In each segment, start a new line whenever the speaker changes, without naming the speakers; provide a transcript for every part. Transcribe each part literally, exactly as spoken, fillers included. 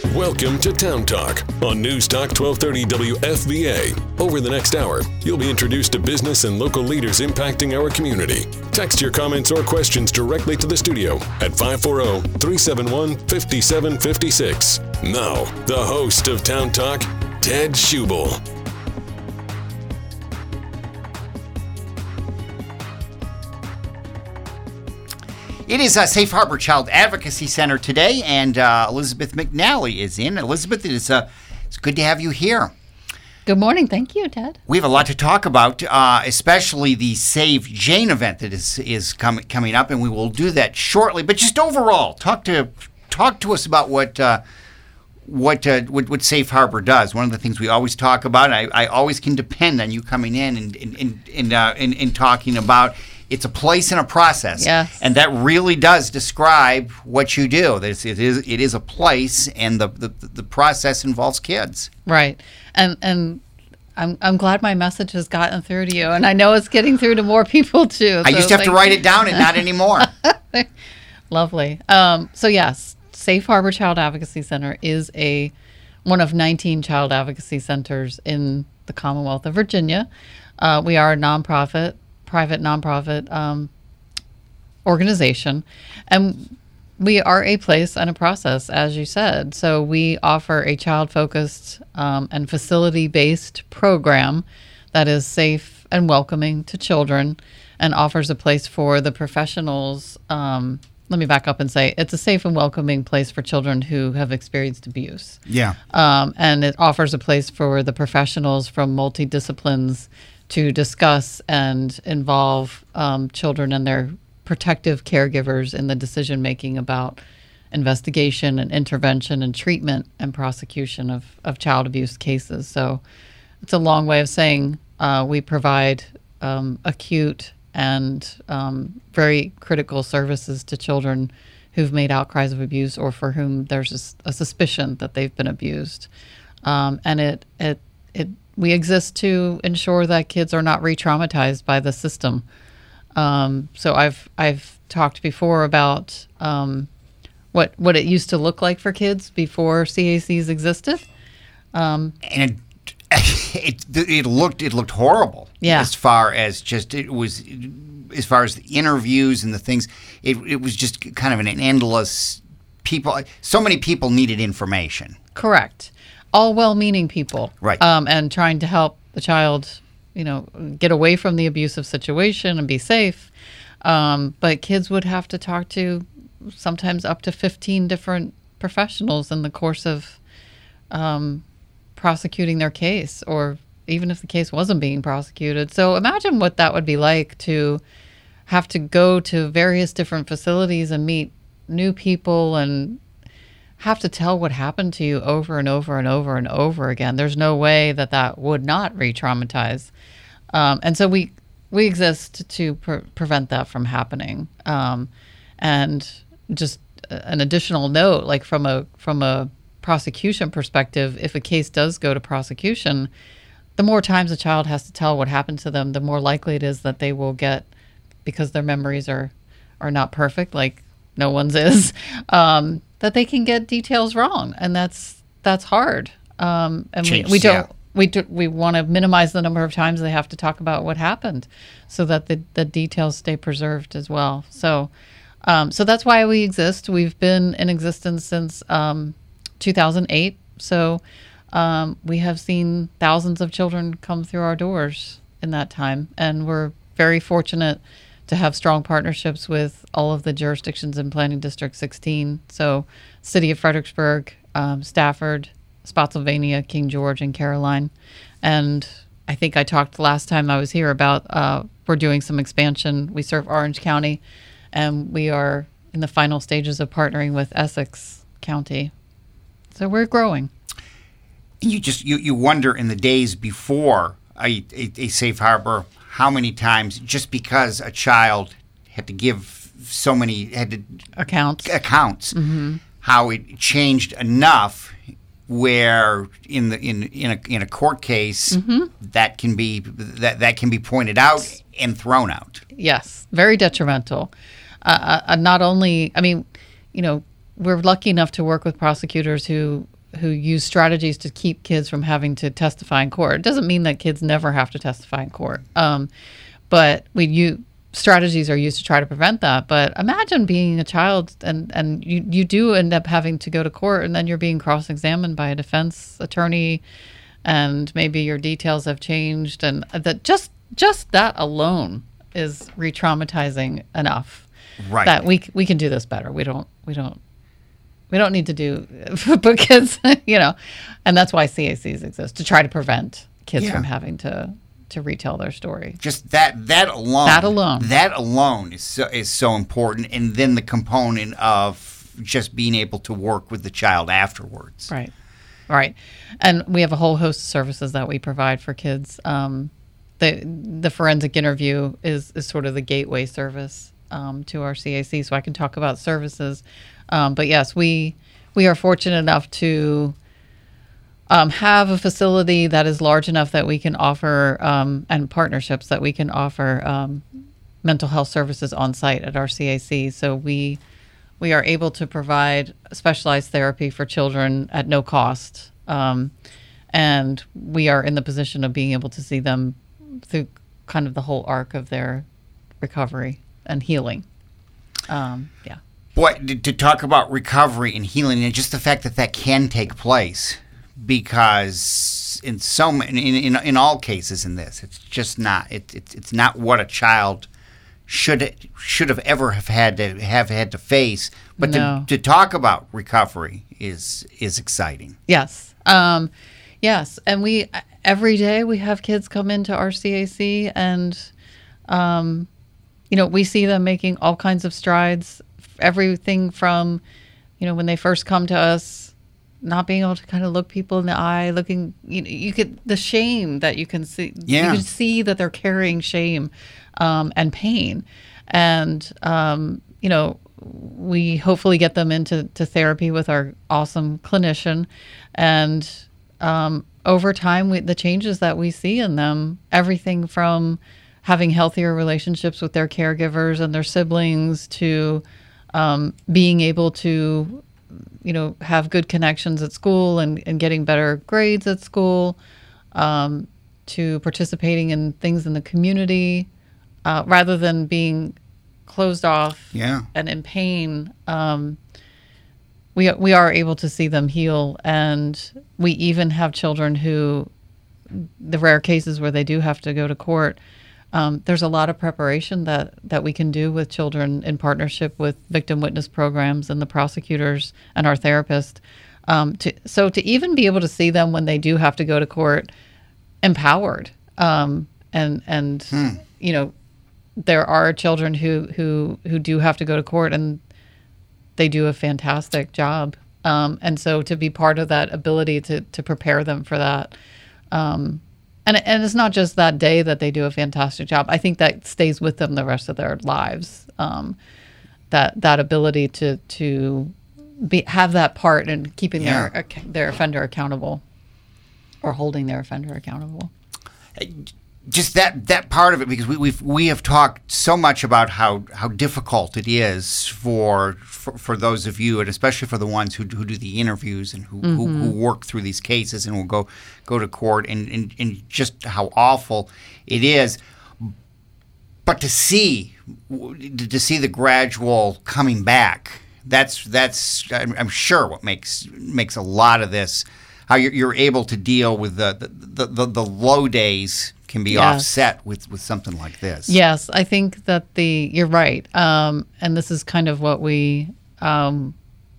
Welcome to Town Talk on News Talk twelve thirty W F V A. Over the next hour, you'll be introduced to business and local leaders impacting our community. Text your comments or questions directly to the studio at five four zero, three seven one, five seven five six. Now, the host of Town Talk, Ted Schubel.
It is a Safe Harbor Child Advocacy Center today, and uh, Elizabeth McNally is in. Elizabeth, it is, uh, it's good to have you here.
Good morning. Thank you, Ted.
We have a lot to talk about, uh, especially the Save Jane event that is is com- coming up, and we will do that shortly. But just overall, talk to talk to us about what uh, what, uh, what what Safe Harbor does. One of the things we always talk about, I, I always can depend on you coming in and and and, and, uh, and, and talking about. It's a place and a process,
yes.
And that really does describe what you do. There's, it is it is a place, and the, the the process involves kids.
Right, and and I'm I'm glad my message has gotten through to you, and I know it's getting through to more people too.
I
so
used to have to
like,
write it down, and not anymore.
Lovely. Um, so yes, Safe Harbor Child Advocacy Center is a one of nineteen child advocacy centers in the Commonwealth of Virginia. Uh, we are a nonprofit. private nonprofit um, organization, and we are a place and a process, as you said. So we offer a child-focused um, and facility-based program that is safe and welcoming to children and offers a place for the professionals. Um, let me back up and say it's a safe and welcoming place for children who have experienced abuse.
Yeah.
Um, and it offers a place for the professionals from multidisciplines to discuss and involve um, children and their protective caregivers in the decision-making about investigation and intervention and treatment and prosecution of, of child abuse cases. So it's a long way of saying uh, we provide um, acute and um, very critical services to children who've made outcries of abuse or for whom there's a, a suspicion that they've been abused. Um, and it, it, it, we exist to ensure that kids are not re-traumatized by the system. Um, so I've I've talked before about um, what what it used to look like for kids before C A Cs existed. Um,
and it, it it looked it looked horrible.
Yeah.
As far as just it was, as far as the interviews and the things, it it was just kind of an endless people. So many people needed information.
Correct. All well-meaning people,
right?
Um, and trying to help the child, you know, get away from the abusive situation and be safe. Um, but kids would have to talk to sometimes up to fifteen different professionals in the course of um, prosecuting their case, or even if the case wasn't being prosecuted. So imagine what that would be like to have to go to various different facilities and meet new people and have to tell what happened to you over and over and over and over again. There's no way that that would not re-traumatize. Um, and so we we exist to pre- prevent that from happening. Um, and just an additional note, like from a from a prosecution perspective, if a case does go to prosecution, the more times a child has to tell what happened to them, the more likely it is that they will get, because their memories are, are not perfect, like no one's is, um, that they can get details wrong, and that's that's hard. Um, and
Change,
we, we don't
yeah.
we do, we want to minimize the number of times they have to talk about what happened, so that the, the details stay preserved as well. So, um, so that's why we exist. We've been in existence since um, two thousand eight. So um, we have seen thousands of children come through our doors in that time, and we're very fortunate to have strong partnerships with all of the jurisdictions in Planning District sixteen. So City of Fredericksburg, um, Stafford, Spotsylvania, King George, and Caroline. And I think I talked last time I was here about uh, we're doing some expansion. We serve Orange County, and we are in the final stages of partnering with Essex County. So we're growing.
You just you, you wonder in the days before a, a, a safe harbor, how many times, just because a child had to give so many had to
accounts,
accounts,
mm-hmm.
how it changed enough where in the in in a in a court case
mm-hmm.
that can be that that can be pointed out and thrown out.
Yes, very detrimental. Uh, uh, not only, I mean, you know, we're lucky enough to work with prosecutors who who use strategies to keep kids from having to testify in court. It doesn't mean that kids never have to testify in court, um, but we use strategies are used to try to prevent that. But imagine being a child and and you you do end up having to go to court, and then you're being cross-examined by a defense attorney, and maybe your details have changed, and that just just that alone is re-traumatizing enough.
Right.
That we we can do this better. We don't we don't we don't need to do but kids, you know, and that's why C A Cs exist, to try to prevent kids
Yeah.
from having to to retell their story.
Just that that alone.
That alone.
That alone is so, is so important, and then the component of just being able to work with the child afterwards.
Right. Right. And we have a whole host of services that we provide for kids. Um, the the forensic interview is, is sort of the gateway service um, to our C A C, so I can talk about services. Um, but yes, we we are fortunate enough to um, have a facility that is large enough that we can offer, um, and partnerships that we can offer um, mental health services on site at our C A C. So we we are able to provide specialized therapy for children at no cost. Um, and we are in the position of being able to see them through kind of the whole arc of their recovery and healing. Um, yeah.
Boy, to, to talk about recovery and healing, and just the fact that that can take place, because in so many, in, in, in all cases in this, it's just not, it, it, it's not what a child should should have ever have had to have had to face. But
No.
to, to talk about recovery is is exciting.
Yes. Um, yes. And we, every day we have kids come into our C A C, and, um, you know, we see them making all kinds of strides, everything from, you know, when they first come to us, not being able to kind of look people in the eye, looking, you know, you could, the shame that you can see,
Yeah.
you can see that they're carrying shame, um, and pain. And, um, you know, we hopefully get them into to therapy with our awesome clinician. And um, over time, we, the changes that we see in them, everything from having healthier relationships with their caregivers and their siblings to um, being able to, you know, have good connections at school and, and getting better grades at school, um, to participating in things in the community, uh, rather than being closed off
Yeah.
and in pain. Um, we we are able to see them heal, and we even have children who, the rare cases where they do have to go to court, um, there's a lot of preparation that, that we can do with children in partnership with victim witness programs and the prosecutors and our therapist. Um, to, so to even be able to see them when they do have to go to court, empowered, um, and and
Hmm.
you know, there are children who, who, who do have to go to court, and they do a fantastic job. Um, and so to be part of that ability to, to prepare them for that. Um, and, and it's not just that day that they do a fantastic job. I think that stays with them the rest of their lives. Um, that, that ability to, to be, have that part in keeping
Yeah.
their, their offender accountable, or holding their offender accountable.
Just that, that part of it, because we, we've we have talked so much about how, how difficult it is for, for for those of you, and especially for the ones who who do the interviews and who,
Mm-hmm.
who, who work through these cases and will go go to court, and, and, and just how awful it is. But to see to see the gradual coming back, that's that's I'm, I'm sure what makes makes a lot of this, how you're, you're able to deal with the the, the, the low days can be
Yes.
offset with, with something like this.
Yes, I think that the you're right, um, and this is kind of what we um,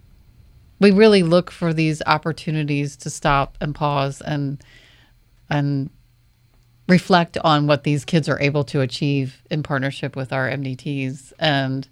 we really look for, these opportunities to stop and pause and and reflect on what these kids are able to achieve in partnership with our M D Ts, and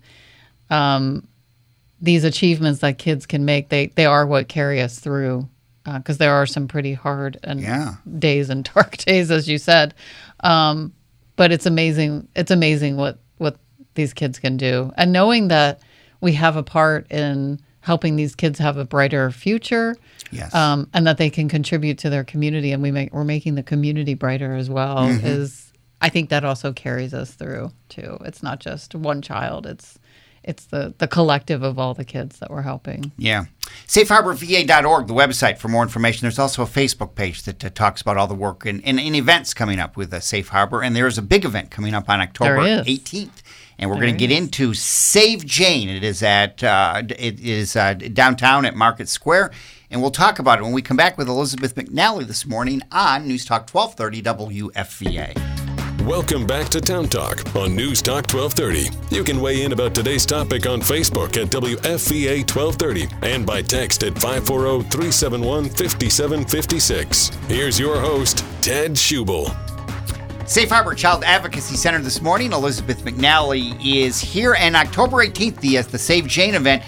um, these achievements that kids can make. They they are what carry us through. Because uh, there are some pretty hard and
Yeah.
days and dark days, as you said, um, but it's amazing. It's amazing what what these kids can do, and knowing that we have a part in helping these kids have a brighter future,
Yes.
um, and that they can contribute to their community, and we make we're making the community brighter as well.
Mm-hmm.
Is I think that also carries us through too. It's not just one child. It's it's the the collective of all the kids that we're helping.
Yeah. safe harbor v a dot org, the website, for more information. There's also a Facebook page that uh, talks about all the work and, and, and events coming up with uh, Safe Harbor. And there is a big event coming up on October eighteenth. And we're going to get into Save Jane. It is at uh, it is uh, downtown at Market Square. And we'll talk about it when we come back with Elizabeth McNally this morning on News Talk twelve thirty W F V A.
Welcome back to Town Talk on News Talk twelve thirty. You can weigh in about today's topic on Facebook at W F V A twelve thirty and by text at five four zero, three seven one, five seven five six. Here's your host, Ted Schubel.
Safe Harbor Child Advocacy Center this morning. Elizabeth McNally is here, and October eighteenth, the, uh, the Save Jane event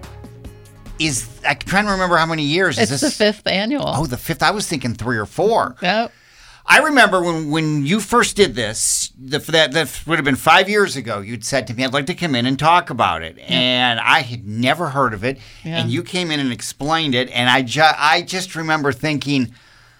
is, I'm trying to remember how many years.
It's
is this?
the fifth annual.
Oh, the fifth. I was thinking three or four.
Yep.
I remember when, when you first did this, the, that, that would have been five years ago, you'd said to me, I'd like to come in and talk about it. Yeah. And I had never heard of it. Yeah. And you came in and explained it. And I, ju- I just remember thinking,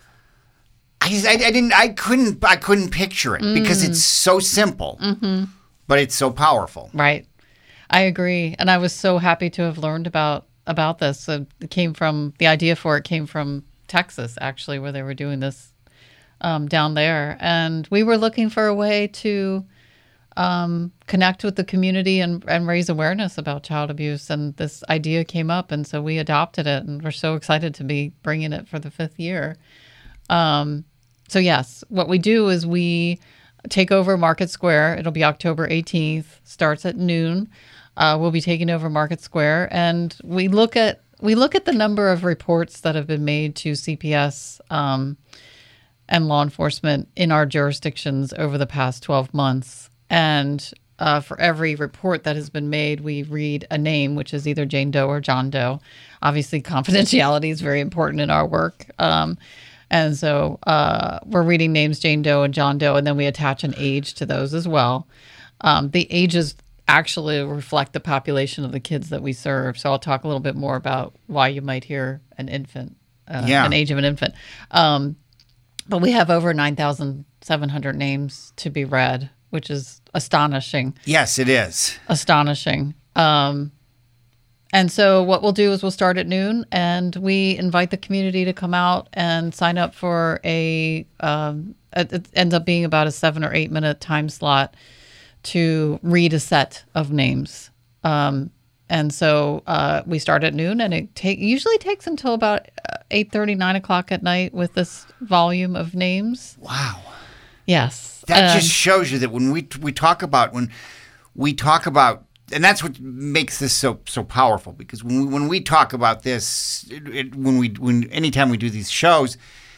I, I, I didn't, I couldn't, I couldn't picture it mm. because it's so simple,
mm-hmm.
but it's so powerful.
Right. I agree. And I was so happy to have learned about, about this. It came from, the idea for it came from Texas, actually, where they were doing this. Um, down there. And we were looking for a way to um, connect with the community and, and raise awareness about child abuse. And this idea came up, and so we adopted it, and we're so excited to be bringing it for the fifth year. Um, so yes, what we do is we take over Market Square. It'll be October eighteenth, starts at noon. Uh, we'll be taking over Market Square, and we look at we look at the number of reports that have been made to C P S um, and law enforcement in our jurisdictions over the past twelve months. And uh, for every report that has been made, we read a name, which is either Jane Doe or John Doe. Obviously, confidentiality is very important in our work. Um, and so uh, we're reading names Jane Doe and John Doe, and then we attach an age to those as well. Um, the ages actually reflect the population of the kids that we serve. So I'll talk a little bit more about why you might hear an infant, uh,
yeah.
an age of an infant. Um, But we have over nine thousand seven hundred names to be read, which is astonishing.
Yes, it is.
Astonishing. Um, and so what we'll do is we'll start at noon, and we invite the community to come out and sign up for a, um, it, it ends up being about a seven or eight minute time slot to read a set of names. Um, and so uh, we start at noon, and it take, usually takes until about eight thirty, nine o'clock at night with this volume of names.
Wow.
Yes.
That
um,
just shows you that when we we talk about, when we talk about, and that's what makes this so so powerful, because when we, when we talk about this, it, it, when we when anytime we do these shows,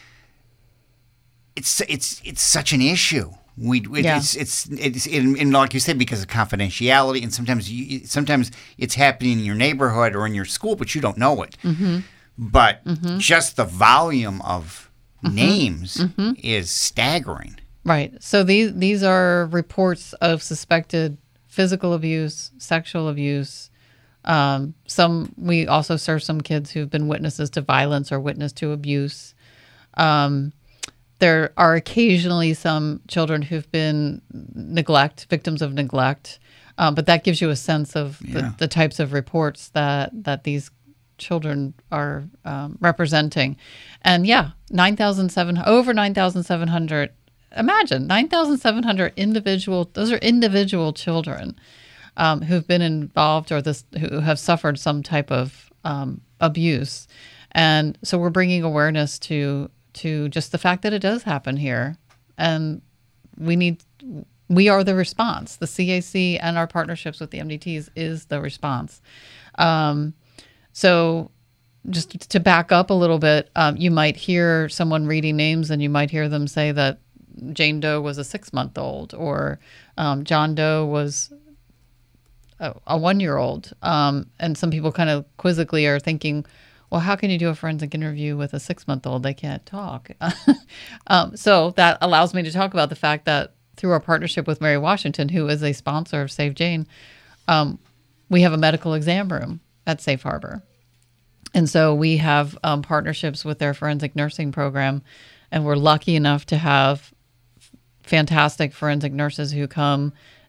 it's it's it's such an issue. We it,
yeah.
it's it's it's in, in like you said, because of confidentiality, and sometimes you, sometimes it's happening in your neighborhood or in your school, but you don't know it.
Mm-hmm.
But
mm-hmm.
just the volume of
mm-hmm.
names
mm-hmm.
is staggering.
Right. So these these are reports of suspected physical abuse, sexual abuse. Um, some we also serve some kids who've been witnesses to violence or witness to abuse. Um, there are occasionally some children who've been neglect, victims of neglect, um, but that gives you a sense of
Yeah.
the, the types of reports that that these children are um, representing. And yeah, nine thousand seven over nine thousand seven hundred. Imagine nine thousand seven hundred individual, those are individual children um, who've been involved or this who have suffered some type of um, abuse. And so we're bringing awareness to to just the fact that it does happen here. And we need, we are the response. The C A C and our partnerships with the M D Ts is the response. Um, so just to back up a little bit, um, you might hear someone reading names and you might hear them say that Jane Doe was a six-month-old or um, John Doe was a, a one-year-old. Um, and some people kind of quizzically are thinking, well, how can you do a forensic interview with a six-month-old? They can't talk. um, so that allows me to talk about the fact that through our partnership with Mary Washington, who is a sponsor of Save Jane, um, we have a medical exam room at Safe Harbor. And so we have um, partnerships with their forensic nursing program, and we're lucky enough to have fantastic forensic nurses who come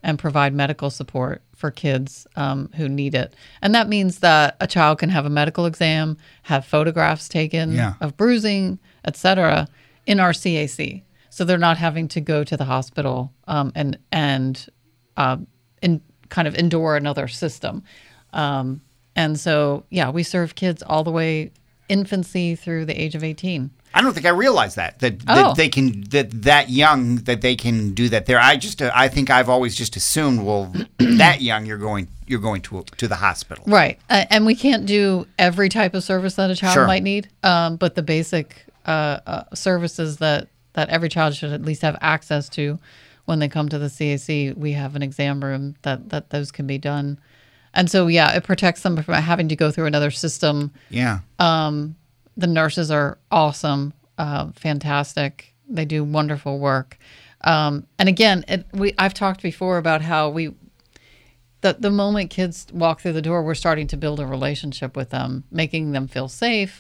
and provide medical support for kids um, who need it. And that means that a child can have a medical exam, have photographs taken
Yeah.
of bruising, et cetera, in our C A C. So they're not having to go to the hospital um, and and uh, in, kind of endure another system. Um, and so, yeah, we serve kids all the way infancy through the age of eighteen.
I don't think I realized that that,
Oh.
that they can that that young that they can do that there. I just uh, I think I've always just assumed, well, that young you're going you're going to to the hospital.
Right. Uh, and we can't do every type of service that a child
Sure.
might need, um, but the basic uh, uh, services that, that every child should at least have access to when they come to the C A C, we have an exam room that, that those can be done. And so, yeah, it protects them from having to go through another system.
Yeah.
Um, the nurses are awesome, uh, fantastic. They do wonderful work. Um, and again, it, we I've talked before about how we, the the moment kids walk through the door, we're starting to build a relationship with them, making them feel safe.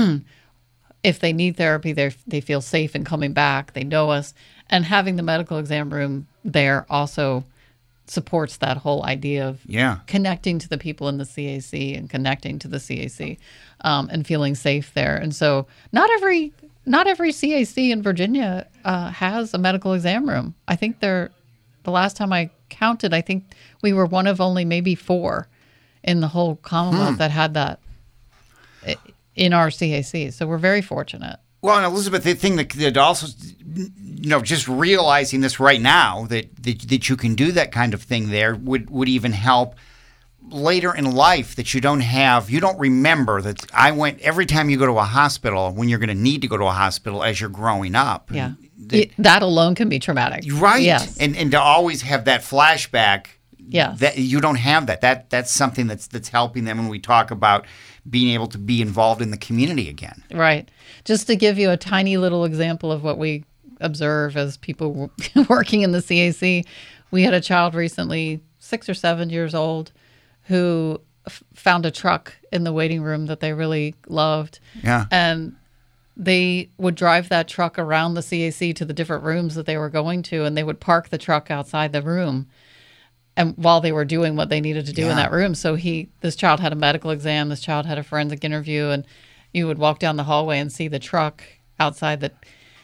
If they need therapy, they they feel safe in coming back. They know us, and having the medical exam room there also supports that whole idea of
Yeah.
connecting to the people in the C A C and connecting to the C A C um, and feeling safe there. And so not every not every C A C in Virginia uh, has a medical exam room. I think they're, the last time I counted, I think we were one of only maybe four in the whole Commonwealth
Hmm.
that had that i- in our C A C. So we're very fortunate.
Well, and Elizabeth, the thing that, that also, you know, just realizing this right now that, that that you can do that kind of thing there would, would even help later in life, that you don't have, you don't remember that I went, every time you go to a hospital, when you're going to need to go to a hospital as you're growing up.
Yeah.
That,
It- that alone can be traumatic.
right.
Yes.
And and to always have that flashback.
Yes.
That you don't have that. That that's something that's that's helping them when we talk about being able to be involved in the community again.
Right. Just to give you a tiny little example of what we observe as people working in the C A C, we had a child recently, six or seven years old, who f- found a truck in the waiting room that they really loved.
Yeah.
And they would drive that truck around the C A C to the different rooms that they were going to, and they would park the truck outside the room. And while they were doing what they needed to do
Yeah.
in that room. So he, this child had a medical exam, this child had a forensic interview, and you would walk down the hallway and see the truck outside the.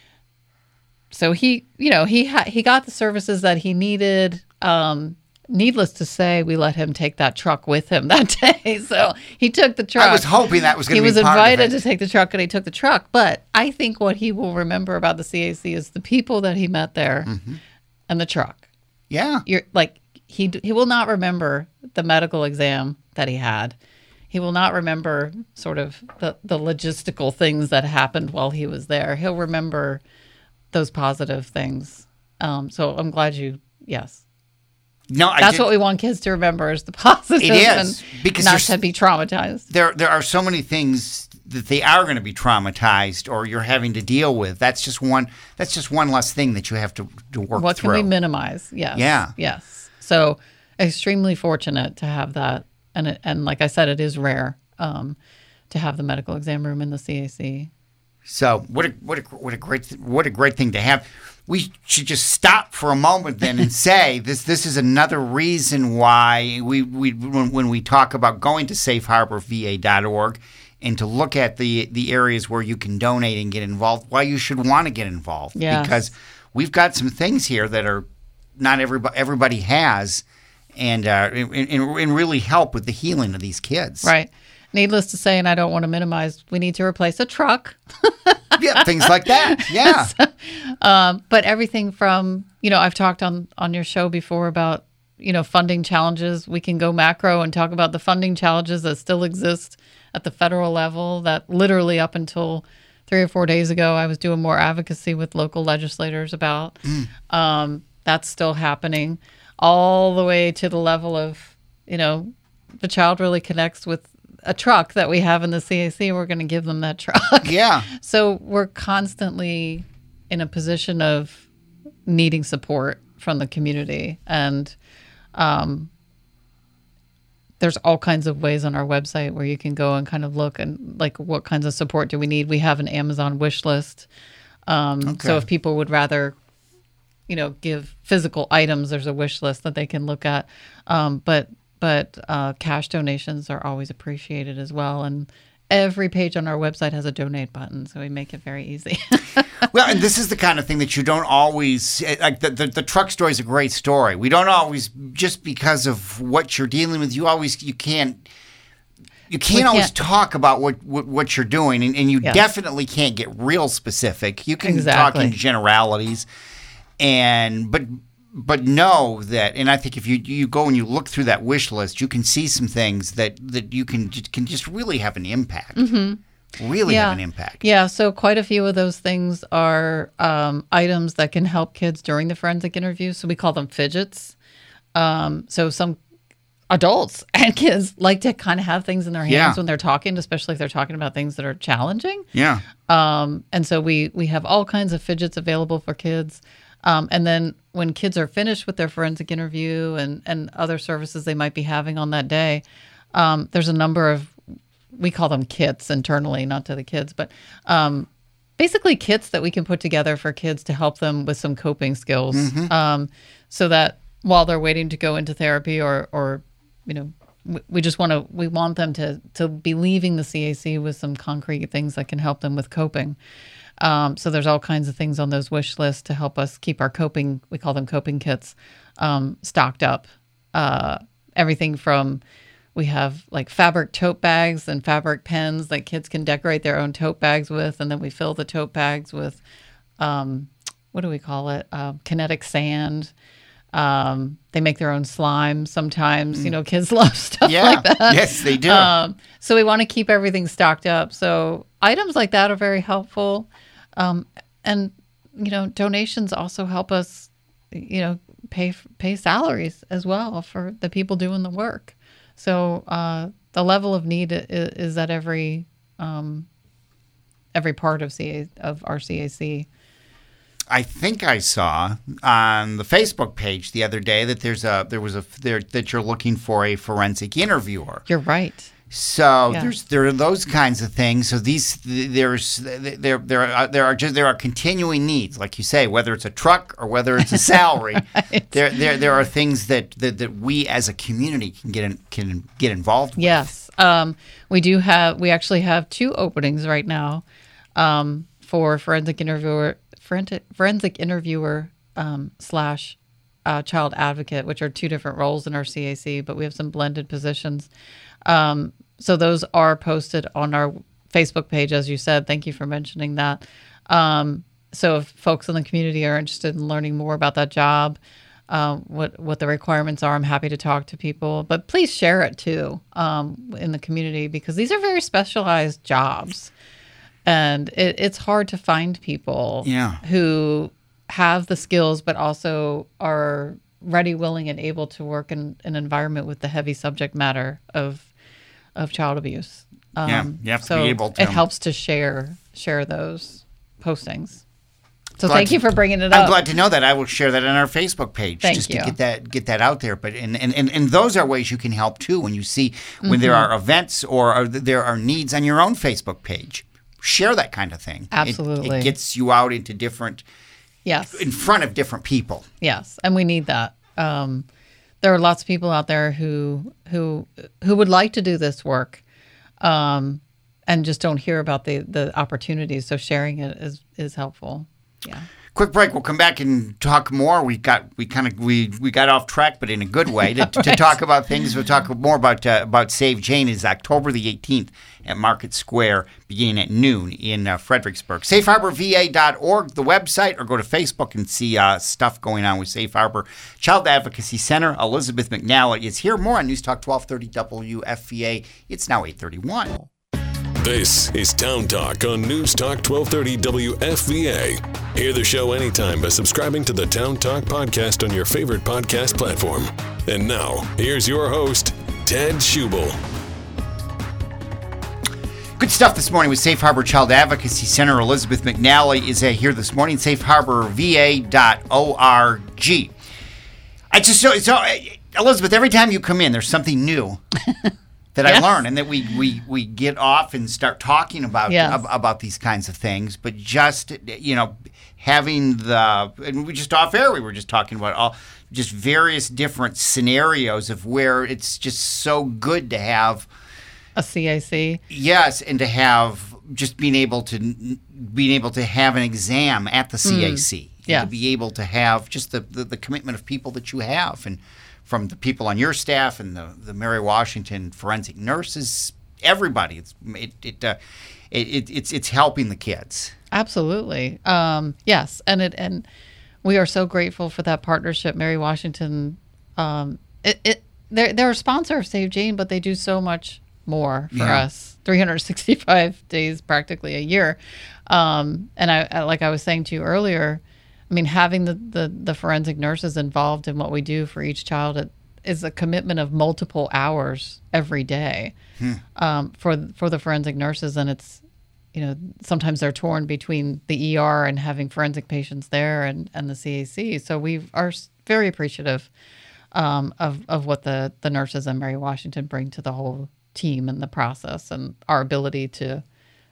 So he, you know, he ha- he got the services that he needed. Um, needless to say, we let him take that truck with him that day. So he took the truck.
I was hoping that was going
He
to be
was
part
invited
of it.
to take the truck, and he took the truck. But I think what he will remember about the C A C is the people that he met there,
Mm-hmm.
and the truck.
Yeah.
You're like he he will not remember the medical exam that he had. He will not remember sort of the, the logistical things that happened while he was there. He'll remember those positive things. Um, so I'm glad you, yes.
No, I
That's
did,
what we want kids to remember is the positive
It is,
and
because
not
there's-
to be traumatized.
there there are so many things that they are going to be traumatized or you're having to deal with. That's just one that's just one less thing that you have to, to work
What
through.
can we minimize? Yes.
Yeah.
Yes. So extremely fortunate to have that. And, it, and like I said, it is rare um, to have the medical exam room in the C A C.
So what a what a what a great what a great thing to have. We should just stop for a moment then and say this this is another reason why we we when, when we talk about going to safe harbor v a dot org and to look at the the areas where you can donate and get involved, why you should want to get involved.
Yes.
Because we've got some things here that are not everybody everybody has, and uh, and, and and really help with the healing of these kids.
Right. Needless to say, and I don't want to minimize, we need to replace a truck.
Yeah, things like that. Yeah.
Um, but everything from, you know, I've talked on, on your show before about, you know, funding challenges. We can go macro and talk about the funding challenges that still exist at the federal level that literally up until three or four days ago, I was doing more advocacy with local legislators about.
Mm.
Um, that's still happening all the way to the level of, you know, the child really connects with a truck that we have in the C A C. We're going to give them that truck.
Yeah.
So we're constantly in a position of needing support from the community. And um, there's all kinds of ways on our website where you can go and kind of look and like what kinds of support do we need. We have an Amazon wish list. Um,
Okay.
So if people would rather, you know, give physical items. There's a wish list that they can look at. Um, but but uh, cash donations are always appreciated as well. And every page on our website has a donate button, so we make it very easy.
Well, and this is the kind of thing that you don't always, like the, the, the truck story is a great story. We don't always, just because of what you're dealing with, you always, you can't, you can't, can't. always talk about what, what, what you're doing, and, and you yes. definitely can't get real specific. You can
exactly.
talk in generalities, and, but, but know that, and I think if you you go and you look through that wish list, you can see some things that, that you can, can just really have an impact.
Mm-hmm.
Really
yeah.
have an impact.
Yeah, so quite a few of those things are um, items that can help kids during the forensic interview. So we call them fidgets. Um, so some adults and kids like to kind of have things in their hands
yeah.
when they're talking, especially if they're talking about things that are challenging.
Yeah.
Um, and so we, we have all kinds of fidgets available for kids. Um, and then when kids are finished with their forensic interview and, and other services they might be having on that day, um, there's a number of, we call them kits internally, not to the kids, but um, basically kits that we can put together for kids to help them with some coping skills, mm-hmm. um, so that while they're waiting to go into therapy or, or you know, we, we just want to, we want them to to be leaving the C A C with some concrete things that can help them with coping. Um, so there's all kinds of things on those wish lists to help us keep our coping, we call them coping kits, um, stocked up. Uh, everything from, we have like fabric tote bags and fabric pens that kids can decorate their own tote bags with. And then we fill the tote bags with, um, what do we call it? Uh, kinetic sand. Um, they make their own slime sometimes. Mm. You know, kids love stuff
yeah.
like that.
Yes, they do.
Um, so we want to keep everything stocked up. So items like that are very helpful. Um, and, you know, donations also help us, you know, pay pay salaries as well for the people doing the work. So uh, the level of need is, is at every um, every part of C A, of our C A C.
I think I saw on the Facebook page the other day that there's a there was a there that you're looking for a forensic interviewer.
You're right.
So
yeah.
there's there are those kinds of things. So these there's there there are there are just there are continuing needs, like you say, whether it's a truck or whether it's a salary.
right.
There there there are things that, that, that we as a community can get in, can get involved with.
Yes, um, we do have. We actually have two openings right now um, for forensic interviewer, forensic, forensic interviewer um, slash uh, child advocate, which are two different roles in our C A C, but we have some blended positions. Um, so those are posted on our Facebook page, as you said. Thank you for mentioning that. Um, so if folks in the community are interested in learning more about that job, uh, what what the requirements are, I'm happy to talk to people. But please share it too um, in the community, because these are very specialized jobs, and it, it's hard to find people
yeah.
who have the skills but also are ready, willing, and able to work in an environment with the heavy subject matter of of child abuse. Um,
yeah, you have to
so
be able to.
It helps to share share those postings. So
Glad
thank
to,
you for bringing it
I'm
up.
glad to know that. I will share that on our Facebook page
Thank
just
you.
to get that get that out there. But and, and, and, and those are ways you can help too. When you see when
Mm-hmm.
there are events or are, there are needs on your own Facebook page, share that kind of thing.
Absolutely.
It, it gets you out into different,
yes,
in front of different people.
yes, and we need that. Um, there are lots of people out there who who who would like to do this work, um, and just don't hear about the, the opportunities. So sharing it is is helpful. Yeah.
Quick break. We'll come back and talk more. We got we kind of we, we got off track, but in a good way. To,
right.
to talk about things, we'll talk more about uh, about Save Jane. Is October the eighteenth at Market Square, beginning at noon in uh, Fredericksburg. safe harbor v a dot org, the website, or go to Facebook and see uh, stuff going on with Safe Harbor Child Advocacy Center. Elizabeth McNally is here. More on News Talk twelve thirty W F V A. It's now eight thirty-one.
This is Town Talk on News Talk twelve thirty W F V A. Hear the show anytime by subscribing to the Town Talk podcast on your favorite podcast platform. And now, here's your host, Ted Schubel.
Good stuff this morning with Safe Harbor Child Advocacy Center. Elizabeth McNally is uh, here this morning, safe harbor v a dot org. I just so, so uh, Elizabeth, every time you come in, there's something new. that
Yes.
I learn, and that we, we, we get off and start talking about
Yes.
ab- about these kinds of things. But just, you know, having the, and we just off air, we were just talking about all just various different scenarios of where it's just so good to have,
A C A C.
yes, and to have just being able to being able to have an exam at the C A C, and
Yes.
to be able to have just the, the, the commitment of people that you have, and from the people on your staff and the, the Mary Washington forensic nurses, everybody. It's it, it, uh, it, it it's it's helping the kids.
Absolutely. Um, yes, and it and we are so grateful for that partnership. Mary Washington, um, it, it they're they're a sponsor of Save Jane, but they do so much more for
Yeah.
us. three hundred sixty-five days, practically a year. Um, and I, I like I was saying to you earlier, I mean, having the, the, the forensic nurses involved in what we do for each child it, is a commitment of multiple hours every day
Hmm.
um, for for the forensic nurses, and it's you know sometimes they're torn between the E R and having forensic patients there and, and the C A C. So we are s- very appreciative um, of of what the the nurses and Mary Washington bring to the whole team and the process, and our ability to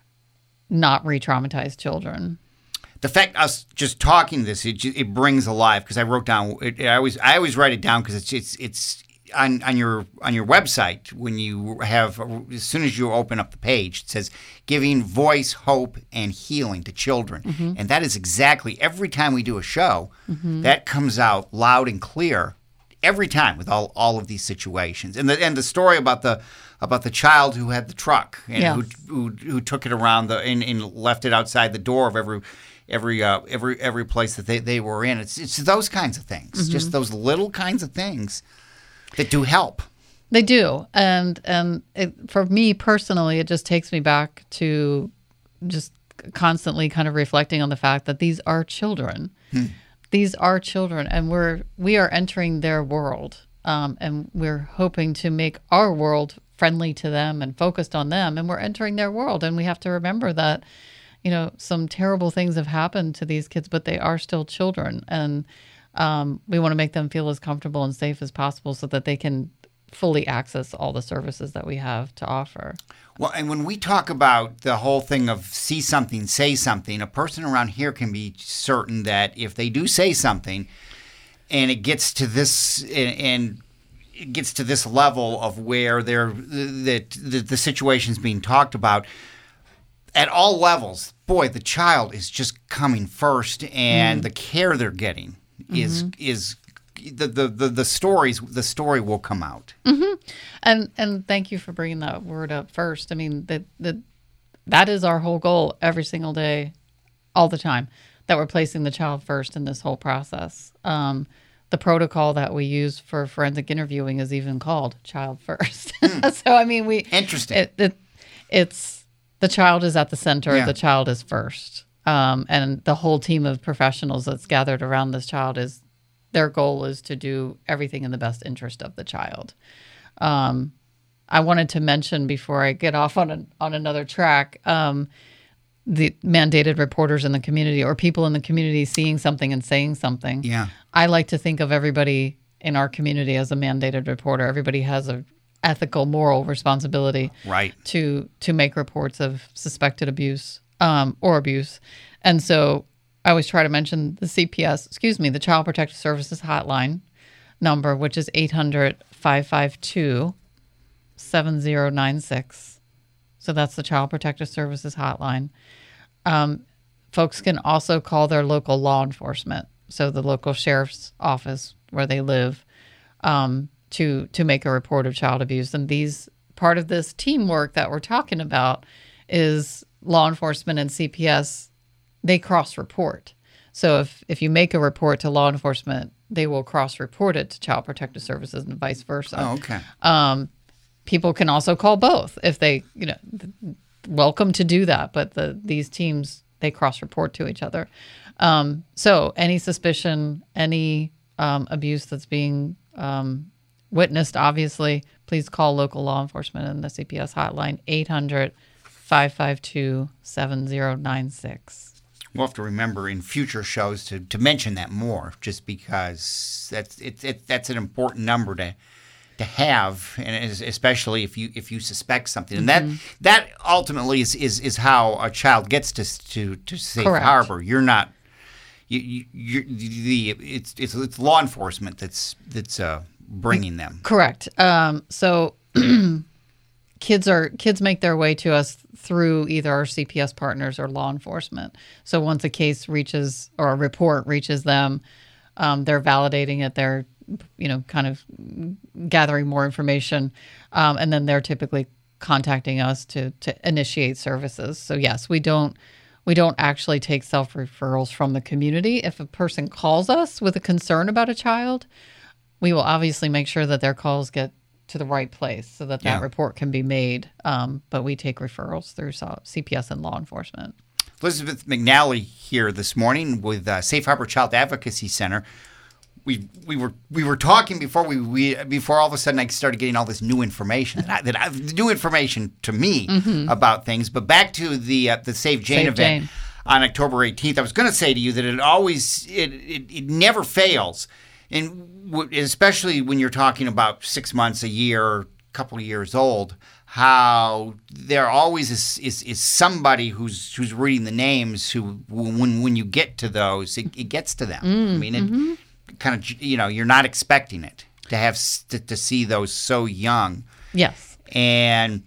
not re-traumatize children.
The fact us just talking this, it ju- it brings alive, because I wrote down. It, I always I always write it down because it's it's it's on on your on your website when you have, as soon as you open up the page, it says giving voice, hope, and healing to children,
Mm-hmm.
and that is exactly every time we do a show, that comes out loud and clear every time with all, all of these situations, and the and the story about the. About the child who had the truck and
Yes.
who, who who took it around the and, and left it outside the door of every every uh, every every place that they, they were in. It's it's those kinds of things,
Mm-hmm.
just those little kinds of things that do help.
They do, and and it, for me personally, it just takes me back to just constantly kind of reflecting on the fact that these are children. These are children, and we're we are entering their world, um, and we're hoping to make our world friendly to them and focused on them, and we're entering their world, and we have to remember that, you know, some terrible things have happened to these kids, but they are still children, and um, we want to make them feel as comfortable and safe as possible so that they can fully access all the services that we have to offer.
Well, and when we talk about the whole thing of see something, say something, a person around here can be certain that if they do say something, and it gets to this and, and it gets to this level of where they're that the, the situation's being talked about at all levels, boy, the child is just coming first, and the care they're getting is is the, the the the stories the story will come out.
And and thank you for bringing that word up first. I mean, that that that is our whole goal every single day, all the time, that we're placing the child first in this whole process. Um, the protocol that we use for forensic interviewing is even called Child First. So I mean, we
Interesting.
It, it, it's the child is at the center.
Yeah.
The child is first, um, and the whole team of professionals that's gathered around this child is their goal is to do everything in the best interest of the child. Um, I wanted to mention before I get off on a, on another track, um, the mandated reporters in the community or people in the community seeing something and saying something.
Yeah.
I like to think of everybody in our community as a mandated reporter. Everybody has a ethical, moral responsibility
Right.
to to make reports of suspected abuse um, or abuse. And so I always try to mention the C P S, excuse me, the Child Protective Services hotline number, which is eight hundred, five five two, seven zero nine six. So that's the Child Protective Services hotline. Um, folks can also call their local law enforcement, so the local sheriff's office where they live, um, to to make a report of child abuse. And these part of this teamwork that we're talking about is law enforcement and C P S. They cross-report. So if if you make a report to law enforcement, they will cross-report it to Child Protective Services and vice versa.
Oh, okay.
Um, people can also call both if they, you know, th- welcome to do that. But the these teams, they cross-report to each other. Um, so any suspicion, any um, abuse that's being um, witnessed, obviously, please call local law enforcement and the C P S hotline, eight hundred, five five two, seven zero nine six.
We'll have to remember in future shows to, to mention that more, just because that's it, it that's an important number to to have, and especially if you if you suspect something, and that that ultimately is, is, is how a child gets to to, to safe
Correct.
harbor. You're not you you you're, the it's, it's it's law enforcement that's that's uh, bringing them.
Correct. Um, so kids are kids make their way to us through either our C P S partners or law enforcement. So once a case reaches or a report reaches them, um, they're validating it. They're you know kind of gathering more information, um, and then they're typically contacting us to to initiate services. So yes, we don't we don't actually take self referrals from the community. If a person calls us with a concern about a child, we will obviously make sure that their calls get to the right place so that that
Yeah.
report can be made. Um, but we take referrals through C P S and law enforcement.
Elizabeth McNally here this morning with uh, Safe Harbor Child Advocacy Center. We we were we were talking before we, we before all of a sudden I started getting all this new information that I, that I, new information to me about things. But back to the uh, the Save Jane
Save
event
Jane.
on October eighteenth. I was going to say to you that it always it it, it never fails. And w- especially when you're talking about six months, a year, a couple of years old, how there always is, is, is somebody who's who's reading the names who, when when you get to those, it, it gets to them.
Mm,
I mean, it
mm-hmm.
kind of, you know, you're not expecting it to have s- to, to see those so young.
Yes.
And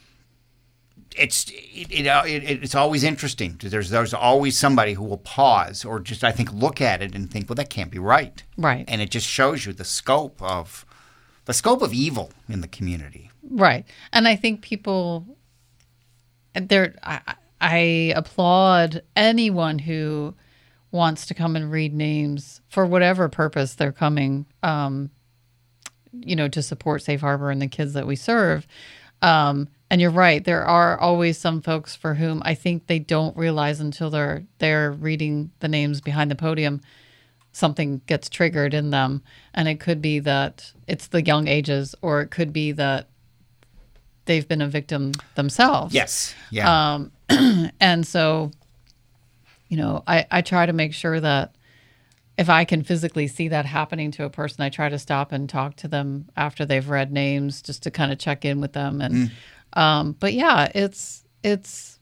it's it, it, it it's always interesting. There's there's always somebody who will pause or just I think look at it and think, well, that can't be right.
Right.
And it just shows you the scope of the scope of evil in the community.
Right. And I think people, there, I, I applaud anyone who wants to come and read names for whatever purpose they're coming, um, you know, to support Safe Harbor and the kids that we serve. Um, and you're right. There are always some folks for whom I think they don't realize until they're they're reading the names behind the podium, something gets triggered in them. And it could be that it's the young ages, or it could be that they've been a victim themselves.
Yes. Yeah.
Um, and so, you know, I, I try to make sure that if I can physically see that happening to a person, I try to stop and talk to them after they've read names just to kind of check in with them. And, mm. um, but yeah, it's, it's,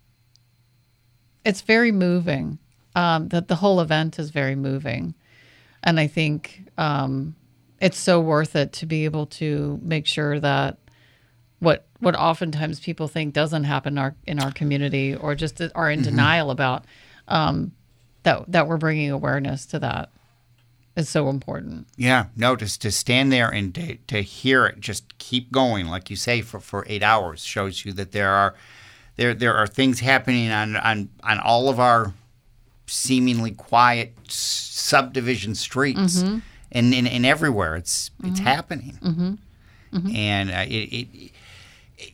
it's very moving. Um, that the whole event is very moving. And I think, um, it's so worth it to be able to make sure that what, what oftentimes people think doesn't happen in our, in our community or just are in mm-hmm. denial about, um, that that we're bringing awareness to that is so important.
Yeah, no, just to stand there and to, to hear it just keep going, like you say, for, for eight hours shows you that there are there there are things happening on on, on all of our seemingly quiet subdivision streets mm-hmm. and, and and everywhere it's it's mm-hmm. happening,
mm-hmm. Mm-hmm.
and uh, it, it, it,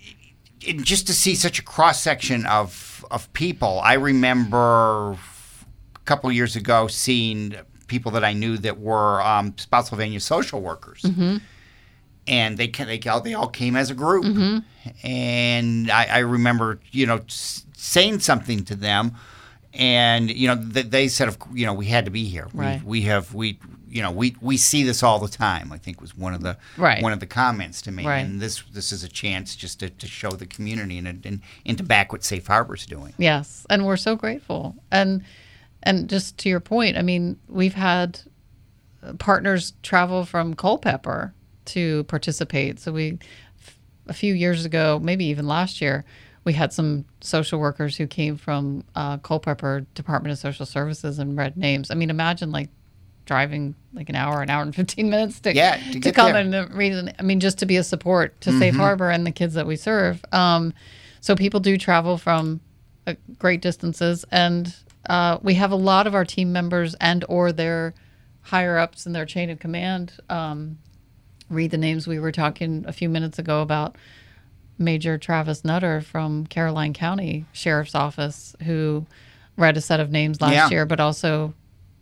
it just to see such a cross section of of people. I remember a couple of years ago seeing people that I knew that were um, Spotsylvania social workers. Mm-hmm. And they, they, they all came as a group. Mm-hmm. And I, I remember, you know, saying something to them. And, you know, they, they said, of, you know, we had to be here.
Right.
We, we have, we, you know, we, we see this all the time, I think was one of the
right.
one of the comments to me.
Right.
And this this is a chance just to, to show the community and, and, and to back what Safe Harbor's doing.
Yes. And we're so grateful. And And just to your point, I mean, we've had partners travel from Culpeper to participate. So we, a few years ago, maybe even last year, we had some social workers who came from uh, Culpeper Department of Social Services and read names. I mean, imagine like driving like an hour, an hour and fifteen minutes to,
yeah, to,
to
get
come
there.
and read. I mean, just to be a support to mm-hmm. Safe Harbor and the kids that we serve. Um, so people do travel from uh, great distances, and Uh, we have a lot of our team members and or their higher ups in their chain of command um, read the names. We were talking a few minutes ago about Major Travis Nutter from Caroline County Sheriff's Office, who read a set of names last
yeah.
year, but also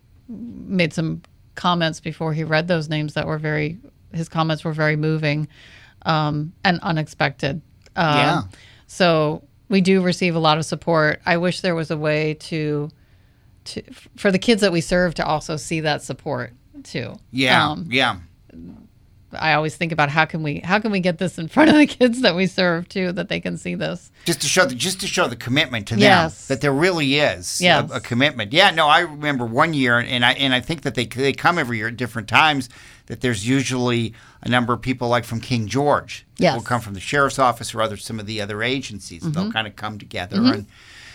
made some comments before he read those names that were very, his comments were very moving um, and unexpected. Um,
yeah.
So we do receive a lot of support. I wish there was a way to, to for the kids that we serve to also see that support too.
Yeah,
um,
yeah.
I always think about how can we how can we get this in front of the kids that we serve too, that they can see this.
Just to show the just to show the commitment to them,
Yes.
that there really is
Yes.
a, a commitment. Yeah, no, I remember one year, and I and I think that they they come every year at different times. That there's usually a number of people like from King George.
Yes.
Will come from the sheriff's office or other some of the other agencies.
Mm-hmm.
They'll kind of come together
Mm-hmm.
and,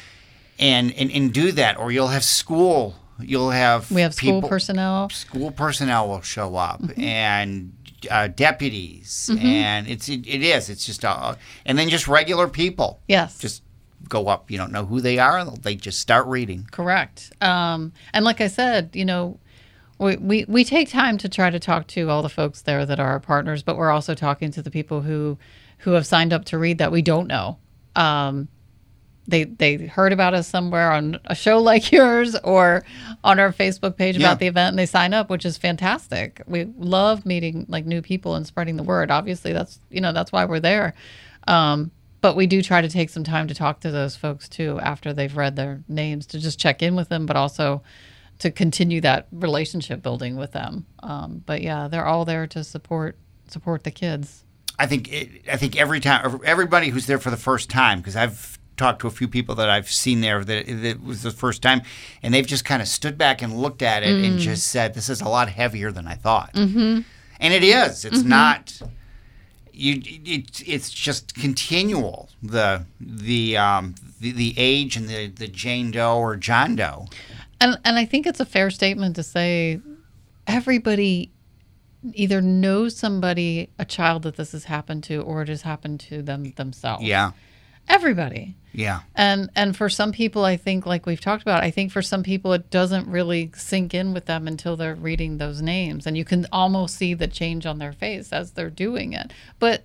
and and and do that. Or you'll have school. You'll have
We have school
people,
personnel.
School personnel will show up
Mm-hmm.
and. Uh, deputies and it's it, it is it's just uh, and then just regular people
Yes.
just go up. You don't know who they are. They just start reading.
Correct. Um, and like I said, you know, we, we, we take time to try to talk to all the folks there that are our partners, but we're also talking to the people who who have signed up to read that we don't know. Um, they they heard about us somewhere on a show like yours or on our Facebook page
Yeah.
about the event, and they sign up, which is fantastic. We love meeting like new people and spreading the word. Obviously, that's you know that's why we're there. Um, But we do try to take some time to talk to those folks too after they've read their names to just check in with them, but also to continue that relationship building with them. Um, but yeah, they're all there to support support the kids.
I think it, I think every time everybody who's there for the first time, because I've talked to a few people that I've seen there that, that it was the first time, and they've just kind of stood back and looked at it
Mm.
and just said, "This is a lot heavier than I thought."
Mm-hmm.
And it is. It's
Mm-hmm.
not. You, it, it's just continual. The the um the, the age and the, the Jane Doe or John Doe.
And and I think it's a fair statement to say everybody either knows somebody, a child that this has happened to, or it has happened to them themselves.
Yeah.
Everybody.
Yeah.
And and for some people, I think, like we've talked about, I think for some people it doesn't really sink in with them until they're reading those names, and you can almost see the change on their face as they're doing it. But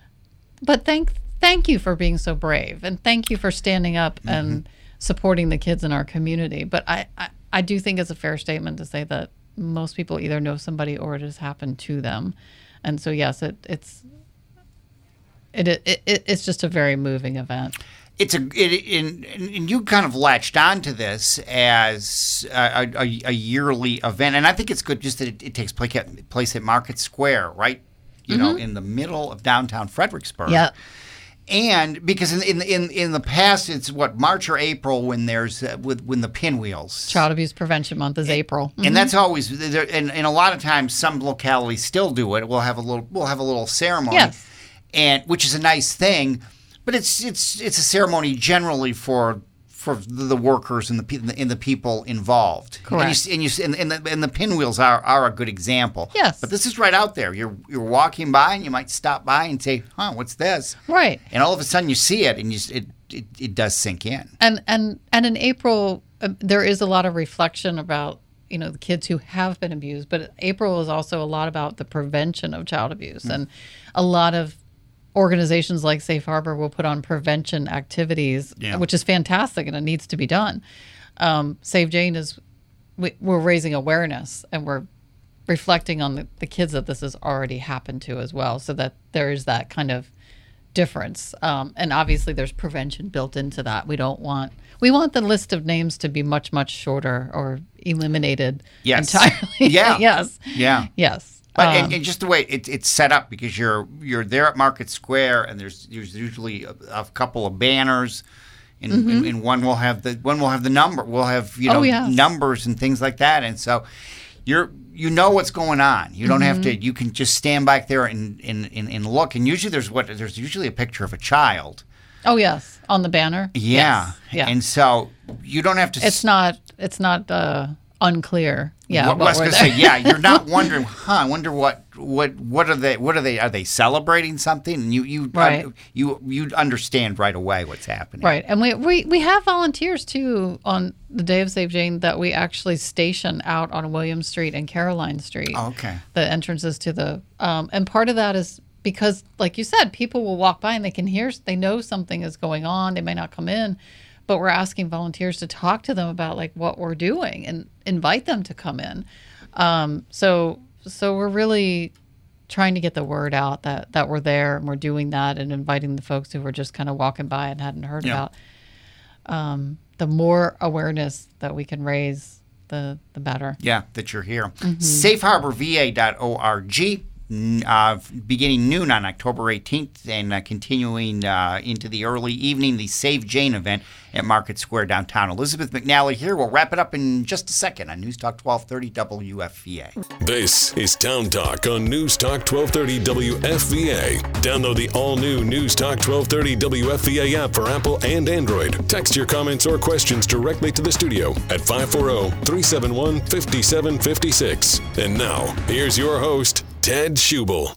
but thank thank you for being so brave, and thank you for standing up mm-hmm. and supporting the kids in our community. But I, I I do think it's a fair statement to say that most people either know somebody or it has happened to them, and so yes, it it's. It, it, it it's just a very moving event.
It's a it, and, and you kind of latched onto this as a, a, a yearly event, and I think it's good just that it, it takes place at, place at Market Square, right? You mm-hmm. know, in the middle of downtown Fredericksburg.
Yeah.
And because in in in in the past, it's what March or April when there's uh, with when the pinwheels.
Child Abuse Prevention Month is
and,
April, mm-hmm.
and that's always there. And, and a lot of times, some localities still do it. We'll have a little we'll have a little ceremony.
Yes.
And which is a nice thing, but it's it's it's a ceremony generally for for the workers and the and the people involved.
Correct.
And you, and, you, and, the, and the pinwheels are, are a good example.
Yes.
But this is right out there. You're you're walking by and you might stop by and say, "Huh, what's this?"
Right.
And all of a sudden you see it and you it it, it does sink in.
And and and in April uh, there is a lot of reflection about you know the kids who have been abused, but April is also a lot about the prevention of child abuse, mm-hmm. and a lot of organizations like Safe Harbor will put on prevention activities,
yeah.
which is fantastic, and it needs to be done. Um, Save Jane is, we, we're raising awareness, and we're reflecting on the, the kids that this has already happened to as well, so that there is that kind of difference. Um, and obviously there's prevention built into that. We don't want, we want the list of names to be much, much shorter or eliminated
yes.
entirely.
Yeah.
yes.
Yeah.
Yes.
But
Um,
and, and just the way it, it's set up, because you're you're there at Market Square, and there's there's usually a, a couple of banners, and,
Mm-hmm.
and, and one will have the one will have the number. We'll have you know
Oh, yes.
numbers and things like that, and so you're you know what's going on. You don't have to.
Mm-hmm.
You can just stand back there and and, and and look. And usually there's what there's usually a picture of a child.
Oh yes, on the banner.
Yeah.
Yes. Yeah.
And so you don't have to.
It's not. It's not uh, unclear. Yeah.
What,
what
I was
we're
going to
there.
say, yeah, you're not wondering, huh? I wonder what, what, what are they? What are they? Are they celebrating something? And you, you,
Right.
uh, you, you understand right away what's happening,
Right, and we, we we have volunteers too on the day of Save Jane that we actually station out on William Street and Caroline Street.
Oh, okay.
The entrances to the um, and part of that is because, like you said, people will walk by and they can hear, they know something is going on. They may not come in, but we're asking volunteers to talk to them about like what we're doing and invite them to come in. Um, so so we're really trying to get the word out that, that we're there and we're doing that, and inviting the folks who were just kind of walking by and hadn't heard
Yeah.
about. Um, the more awareness that we can raise, the the better.
Yeah, that you're here.
Mm-hmm.
safe harbor v a dot org. uh, beginning noon on October eighteenth and uh, continuing uh, into the early evening, the Save Jane event at Market Square downtown. Elizabeth McNally here. We'll wrap it up in just a second on News Talk twelve thirty W F V A.
This is Town Talk on News Talk twelve thirty W F V A. Download the all-new News Talk twelve thirty W F V A app for Apple and Android. Text your comments or questions directly to the studio at five four zero, three seven one, five seven five six. And now, here's your host, Ted Schubel.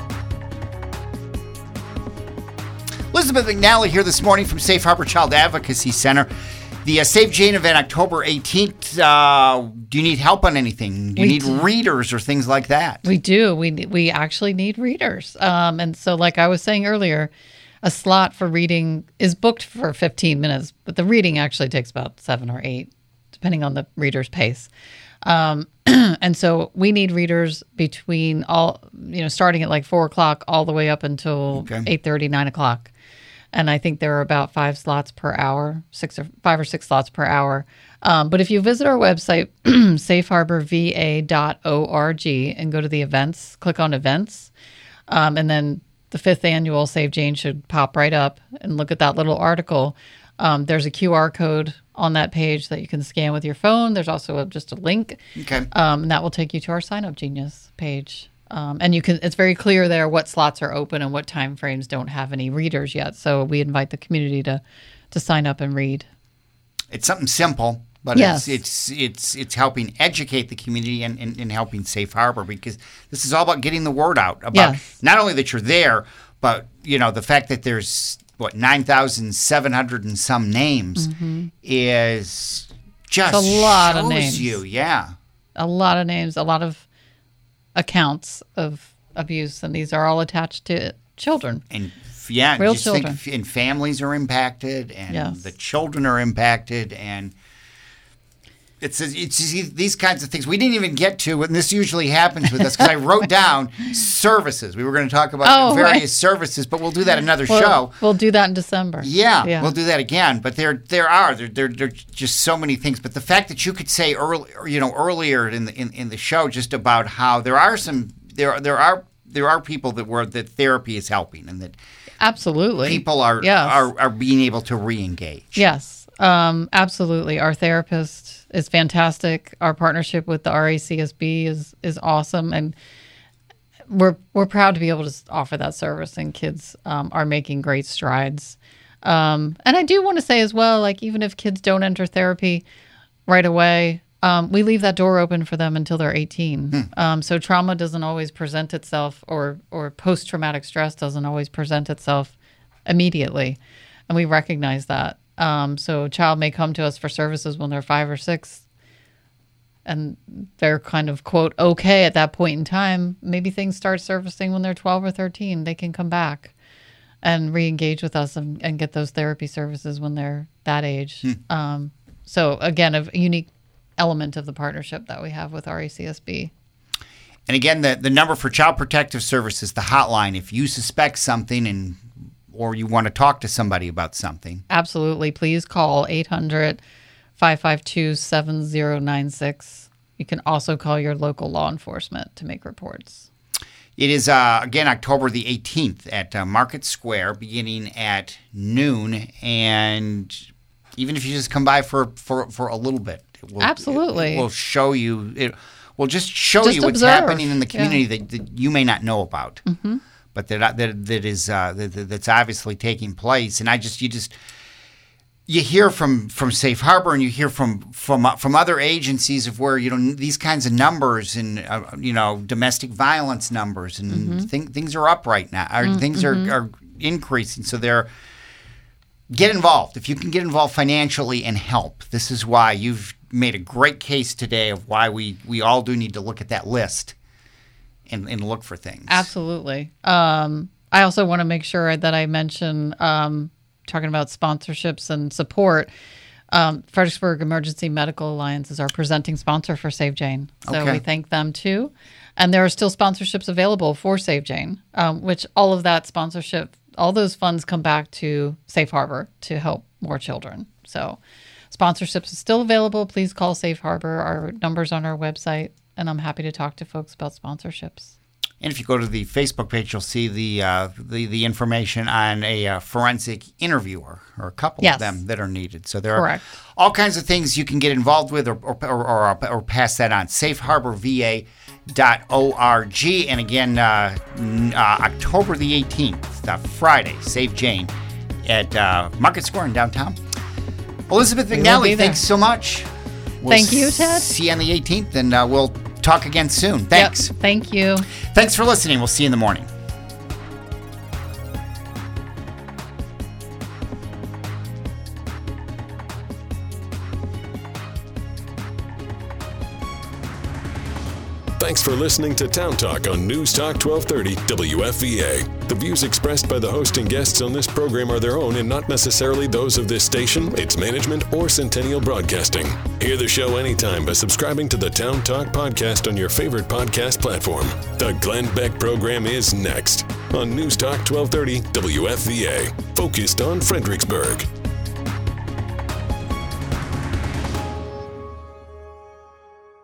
Elizabeth McNally here this morning from Safe Harbor Child Advocacy Center. The uh, Save Jane event, October eighteenth. Uh, do you need help on anything? Do you
We
need
do.
readers or things like that?
We do. We we actually need readers. Um, and so, like I was saying earlier, a slot for reading is booked for fifteen minutes, but the reading actually takes about seven or eight, depending on the reader's pace. Um, and so we need readers between all, you know, starting at like four o'clock all the way up until
Okay.
eight thirty, nine o'clock. And I think there are about five slots per hour, six or five or six slots per hour. Um, but if you visit our website, safe harbor v a dot org, and go to the events, click on events, um, and then the fifth annual Save Jane should pop right up, and look at that little article. Um, there's a Q R code on that page that you can scan with your phone. There's also a, just a link,
Okay.
um, and that will take you to our Sign Up Genius page. Um, and you can, it's very clear there what slots are open and what time frames don't have any readers yet. So we invite the community to, to sign up and read.
It's something simple, but
Yes.
it's, it's it's it's helping educate the community and, and, and helping Safe Harbor, because this is all about getting the word out about
Yes.
not only that you're there, but you know the fact that there's what nine thousand seven hundred and some names is just
It's a lot of
shows
names.
you, yeah.
A lot of names, a lot of accounts of abuse, and these are all attached to children.
And f- yeah,
Real
just
children.
think, and families are impacted, and
Yes.
the children are impacted, and it's it's these kinds of things we didn't even get to, and this usually happens with us because I wrote down services. We were going to talk about
Oh,
various
right.
services, but we'll do that another
We'll,
show.
we'll do that in December.
Yeah, we'll do that again. But there, there are there, there, there are just so many things. But the fact that you could say early, you know, earlier in the in, in the show, just about how there are some there there are there are people that were that therapy is helping, and that
Absolutely.
people are
Yes.
are, are being able to re-engage.
Yes, um, absolutely. Our therapist is fantastic. Our partnership with the R A C S B is is awesome, and we're we're proud to be able to s- offer that service. And kids um, are making great strides. Um, and I do want to say as well, like even if kids don't enter therapy right away, um, we leave that door open for them until they're eighteen. Um, so trauma doesn't always present itself, or or post traumatic stress doesn't always present itself immediately, and we recognize that. Um, so a child may come to us for services when they're five or six, and they're kind of, quote, okay at that point in time. Maybe things start surfacing when they're twelve or thirteen. They can come back and re-engage with us and, and get those therapy services when they're that age. Um, so again, a unique element of the partnership that we have with R A C S B.
And again, the the number for Child Protective Services, the hotline, if you suspect something and or you want to talk to somebody about something.
Absolutely. Please call eight hundred, five five two, seven zero nine six. You can also call your local law enforcement to make reports.
It is, uh, again, October the eighteenth at uh, Market Square, beginning at noon. And even if you just come by for, for, for a little bit, it will,
Absolutely.
it, it will show you, it will just show
Just
you what's
observe.
happening in the
Yeah.
community that, that you may not know about, mm-hmm. but that, that, that is, uh, that, that's obviously taking place. And I just, you just, you hear from, from Safe Harbor, and you hear from from uh, from other agencies of where, you know, these kinds of numbers and uh, you know domestic violence numbers and
Mm-hmm.
thing, things are up right now. Or things are, are increasing. So they're get involved if you can get involved financially and help. This is why you've made a great case today of why we we all do need to look at that list and and look for things.
Absolutely. Um, I also want to make sure that I mention, um, talking about sponsorships and support, um, Fredericksburg Emergency Medical Alliance is our presenting sponsor for Save Jane. So
Okay.
we thank them too. And there are still sponsorships available for Save Jane, um, which all of that sponsorship, all those funds come back to Safe Harbor to help more children. So sponsorships is still available. Please call Safe Harbor. Our number's on our website, and I'm happy to talk to folks about sponsorships.
And if you go to the Facebook page, you'll see the uh, the, the information on a uh, forensic interviewer or a couple
yes.
of them that are needed. So there
Correct.
are all kinds of things you can get involved with or or, or, or, or pass that on. safe harbor v a dot org. And again, uh, uh, October the eighteenth, uh, Friday, Save Jane at uh, Market Square in downtown. Elizabeth McNally, thanks so much. We'll
Thank you, Ted.
See you on the eighteenth, and uh, we'll talk again soon. Thanks.
Yep, thank you.
Thanks for listening. We'll see you in the morning.
Thanks for listening to Town Talk on News Talk twelve thirty W F V A. The views expressed by the host and guests on this program are their own and not necessarily those of this station, its management, or Centennial Broadcasting. Hear the show anytime by subscribing to the Town Talk podcast on your favorite podcast platform. The Glenn Beck program is next on News Talk twelve thirty W F V A, focused on Fredericksburg.